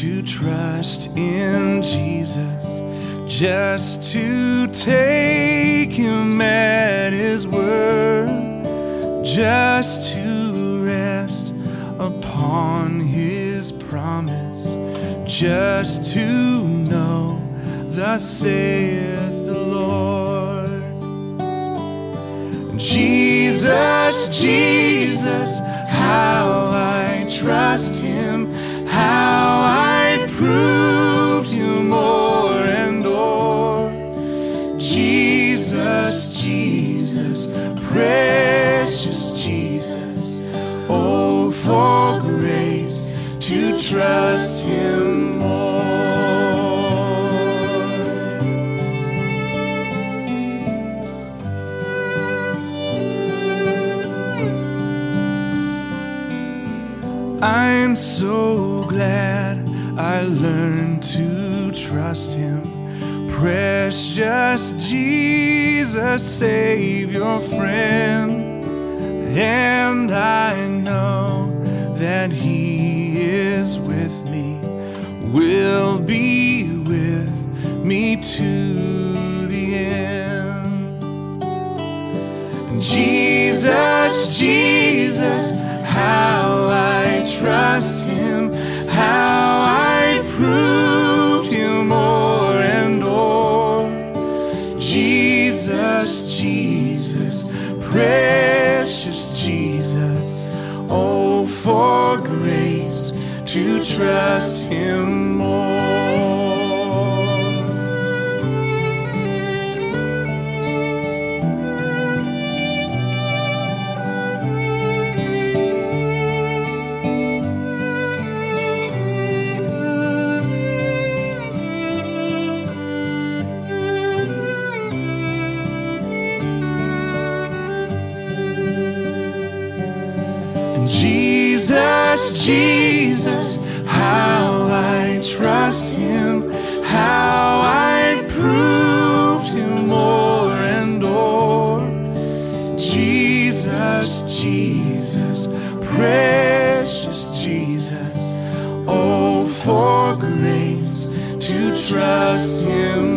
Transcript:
to trust in Jesus, just to take him at his word, just to rest upon his promise, just to know thus saith the Lord. Jesus, Jesus, how I trust him, how I've proved him o'er and o'er. Jesus, Jesus, precious Jesus, oh, for grace to trust him more. I'm so glad I learned to trust him. Precious Jesus, Savior, friend. And I know that he is with me, will be with me to the end. Jesus, Jesus, how I trust him, how I proved him o'er and o'er. Jesus, Jesus, precious Jesus, oh, for grace to trust him more. Jesus, Jesus, how I trust him, how I've proved him o'er and o'er. Jesus, Jesus, precious Jesus, oh, for grace to trust him